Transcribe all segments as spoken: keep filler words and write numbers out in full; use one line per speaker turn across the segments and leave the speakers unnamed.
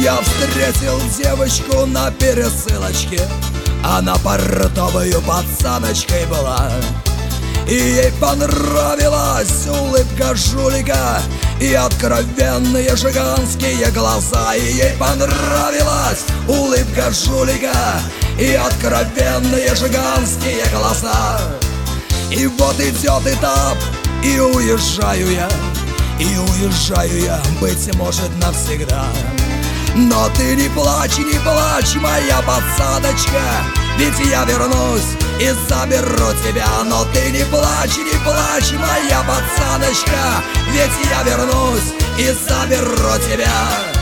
Я встретил девочку на пересылочке. Она портовою пацаночкой была, и ей понравилась улыбка жулика и откровенные жиганские глаза. И ей понравилась улыбка жулика и откровенные жиганские глаза. И вот идет этап, и уезжаю я, и уезжаю я, быть может, навсегда. Но ты не плачь, не плачь, моя пацаночка, ведь я вернусь и заберу тебя. Но ты не плачь, не плачь, моя пацаночка, ведь я вернусь и заберу тебя.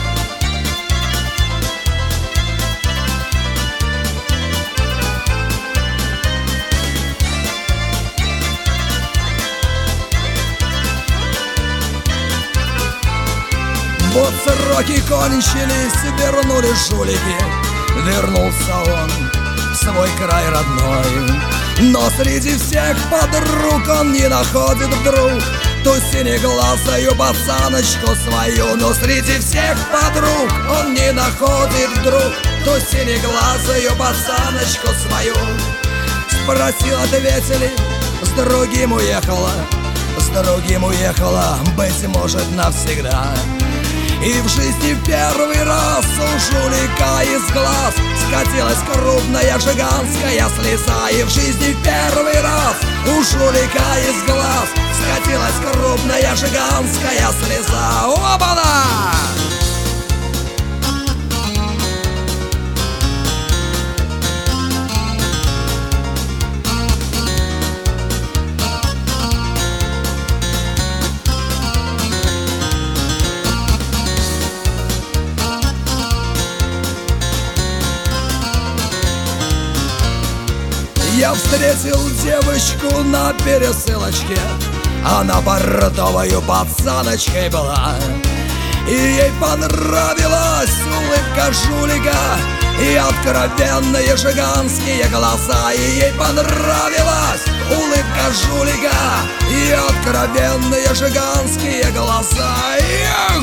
Вот сроки кончились, вернули жулики. Вернулся он в свой край родной, но среди всех подруг он не находит вдруг ту синеглазую пацаночку свою. Но среди всех подруг он не находит вдруг ту синеглазую пацаночку свою. Спросил, ответили, с другим уехала, с другим уехала, быть может, навсегда. И в жизни первый раз у жулика из глаз скатилась крупная жиганская слеза. И в жизни первый раз у жулика из глаз скатилась крупная жиганская слеза. Оба-на! Я встретил девочку на пересылочке. Она портовою пацаночкой была, и ей понравилась улыбка жулика и откровенные жиганские глаза. И ей понравилась улыбка жулика и откровенные жиганские глаза.